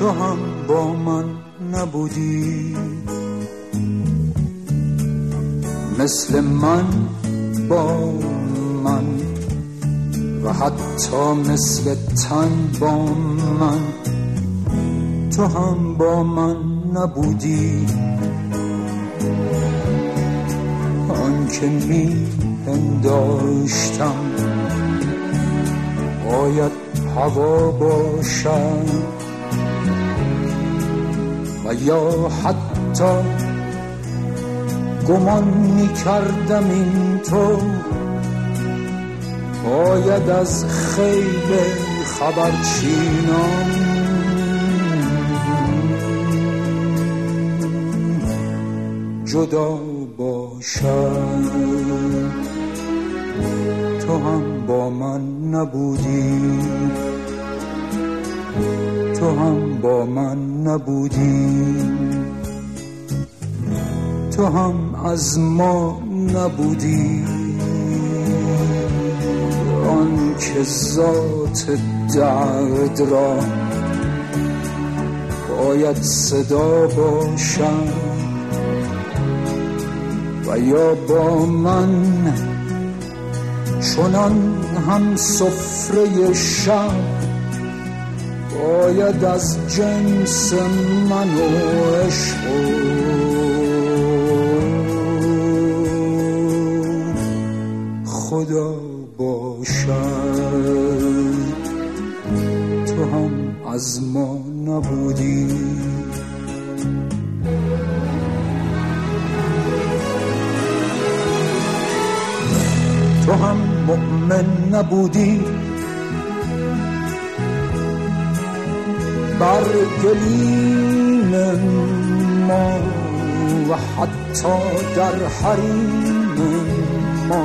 تو هم با من نبودی، مثل من با من و حتی مثل تن با من تو هم با من نبودی. آن که می پنداشتم باید هوا باشد و یا حتی گمان می کردم این تو باید از خیل خبرچینان جدا باشد. تو هم با من نبودی، تو هم با من نبودی، تو هم از ما نبودی. آن که ذات درد را باید صدا باشد و یا با من چنان هم سفره شب باید از جنس من و عشق خدا باشد. تو هم از ما نبودی، تو هم مؤمن نبودی بر گلیم ما و حتی در حریم ما.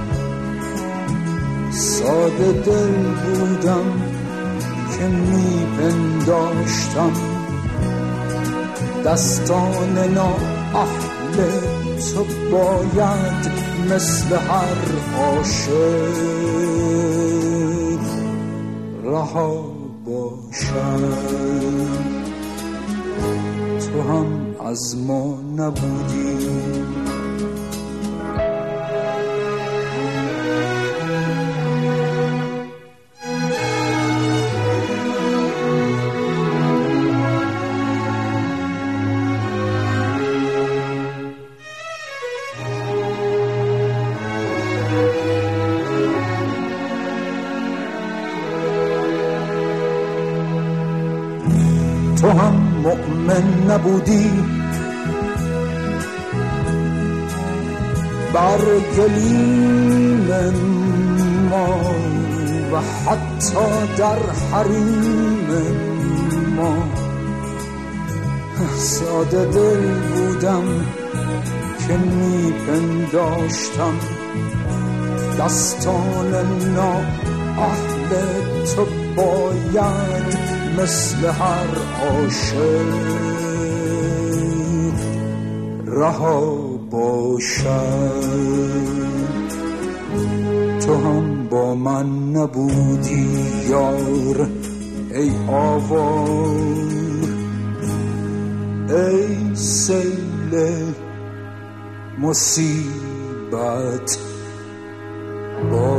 ساده دل بودم که می پنداشتم دستان نااهل تو باید مثل هر عاشق رها باشد. تو هم از ما نبودی، تو هم مؤمن نبودی بر گلیم ما و حتی در حریم ما. ساده دل بودم که می پنداشتم دستان نااهل تو باید مثل هر عاشق رها باشد. تو هم با من نبودی یار ای آوار، ای سیل مصیبت با